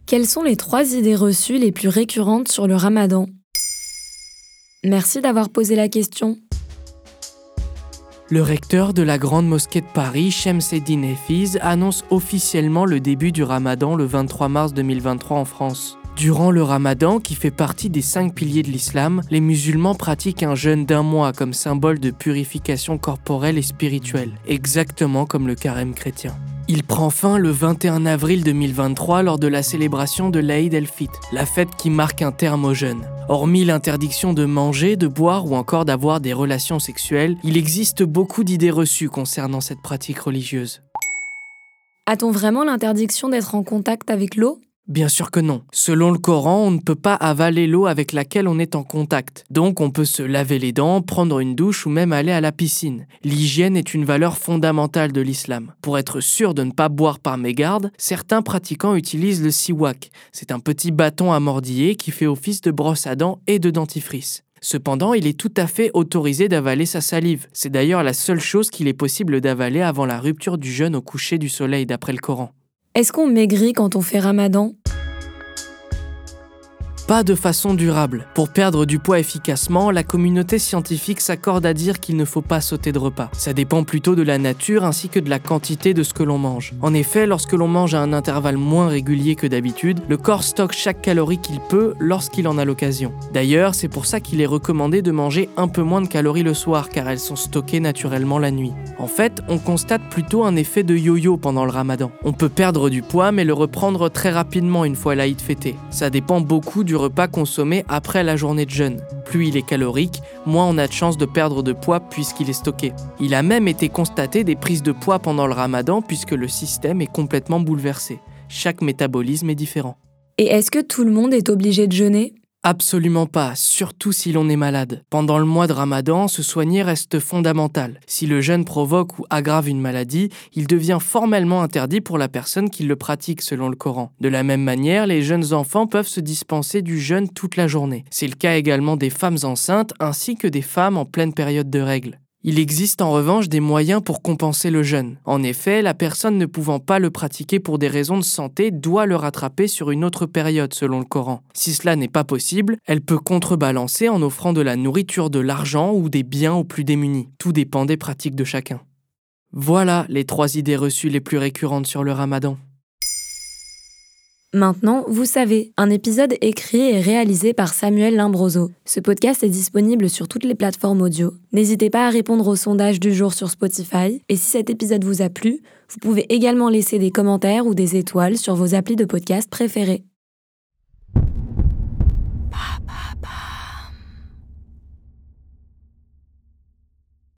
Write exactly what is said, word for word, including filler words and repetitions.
Quelles sont les trois idées reçues les plus récurrentes sur le ramadan ? Merci d'avoir posé la question. Le recteur de la Grande Mosquée de Paris, Shemseddine Hafeez, annonce officiellement le début du ramadan le vingt-trois mars deux mille vingt-trois en France. Durant le ramadan, qui fait partie des cinq piliers de l'islam, les musulmans pratiquent un jeûne d'un mois comme symbole de purification corporelle et spirituelle, exactement comme le carême chrétien. Il prend fin le vingt et un avril deux mille vingt-trois lors de la célébration de l'Aïd el-Fitr, la fête qui marque un terme au jeûne. Hormis l'interdiction de manger, de boire ou encore d'avoir des relations sexuelles, il existe beaucoup d'idées reçues concernant cette pratique religieuse. A-t-on vraiment l'interdiction d'être en contact avec l'eau ? Bien sûr que non. Selon le Coran, on ne peut pas avaler l'eau avec laquelle on est en contact. Donc on peut se laver les dents, prendre une douche ou même aller à la piscine. L'hygiène est une valeur fondamentale de l'islam. Pour être sûr de ne pas boire par mégarde, certains pratiquants utilisent le siwak. C'est un petit bâton à mordiller qui fait office de brosse à dents et de dentifrice. Cependant, il est tout à fait autorisé d'avaler sa salive. C'est d'ailleurs la seule chose qu'il est possible d'avaler avant la rupture du jeûne au coucher du soleil d'après le Coran. Est-ce qu'on maigrit quand on fait ramadan ? Pas de façon durable. Pour perdre du poids efficacement, la communauté scientifique s'accorde à dire qu'il ne faut pas sauter de repas. Ça dépend plutôt de la nature ainsi que de la quantité de ce que l'on mange. En effet, lorsque l'on mange à un intervalle moins régulier que d'habitude, le corps stocke chaque calorie qu'il peut lorsqu'il en a l'occasion. D'ailleurs, c'est pour ça qu'il est recommandé de manger un peu moins de calories le soir, car elles sont stockées naturellement la nuit. En fait, on constate plutôt un effet de yo-yo pendant le ramadan. On peut perdre du poids, mais le reprendre très rapidement une fois l'Aïd fêté. Ça dépend beaucoup du repas consommé après la journée de jeûne. Plus il est calorique, moins on a de chances de perdre de poids puisqu'il est stocké. Il a même été constaté des prises de poids pendant le ramadan puisque le système est complètement bouleversé. Chaque métabolisme est différent. Et est-ce que tout le monde est obligé de jeûner ? Absolument pas, surtout si l'on est malade. Pendant le mois de Ramadan, se soigner reste fondamental. Si le jeûne provoque ou aggrave une maladie, il devient formellement interdit pour la personne qui le pratique selon le Coran. De la même manière, les jeunes enfants peuvent se dispenser du jeûne toute la journée. C'est le cas également des femmes enceintes ainsi que des femmes en pleine période de règles. Il existe en revanche des moyens pour compenser le jeûne. En effet, la personne ne pouvant pas le pratiquer pour des raisons de santé doit le rattraper sur une autre période selon le Coran. Si cela n'est pas possible, elle peut contrebalancer en offrant de la nourriture, de l'argent ou des biens aux plus démunis. Tout dépend des pratiques de chacun. Voilà les trois idées reçues les plus récurrentes sur le ramadan. Maintenant, vous savez, un épisode écrit et réalisé par Samuel Limbroso. Ce podcast est disponible sur toutes les plateformes audio. N'hésitez pas à répondre au sondage du jour sur Spotify. Et si cet épisode vous a plu, vous pouvez également laisser des commentaires ou des étoiles sur vos applis de podcast préférés.